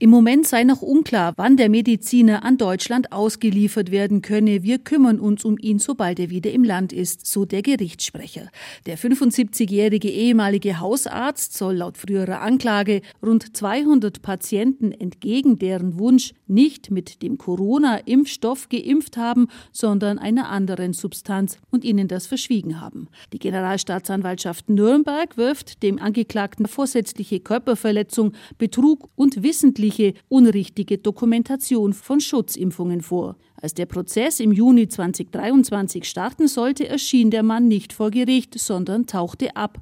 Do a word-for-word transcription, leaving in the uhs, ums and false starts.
Im Moment sei noch unklar, wann der Mediziner an Deutschland ausgeliefert werden könne. Wir kümmern uns um ihn, sobald er wieder im Land ist, so der Gerichtssprecher. Der fünfundsiebzigjährige ehemalige Hausarzt soll laut früherer Anklage rund zweihundert Patienten entgegen deren Wunsch nicht mit dem Corona-Impfstoff geimpft haben, sondern einer anderen Substanz und ihnen das verschwiegen haben. Die Generalstaatsanwaltschaft Nürnberg wirft dem Angeklagten vorsätzliche Körperverletzung, Betrug und wissentliche unrichtige Dokumentation von Schutzimpfungen vor. Als der Prozess im Juni zweitausenddreiundzwanzig starten sollte, erschien der Mann nicht vor Gericht, sondern tauchte ab.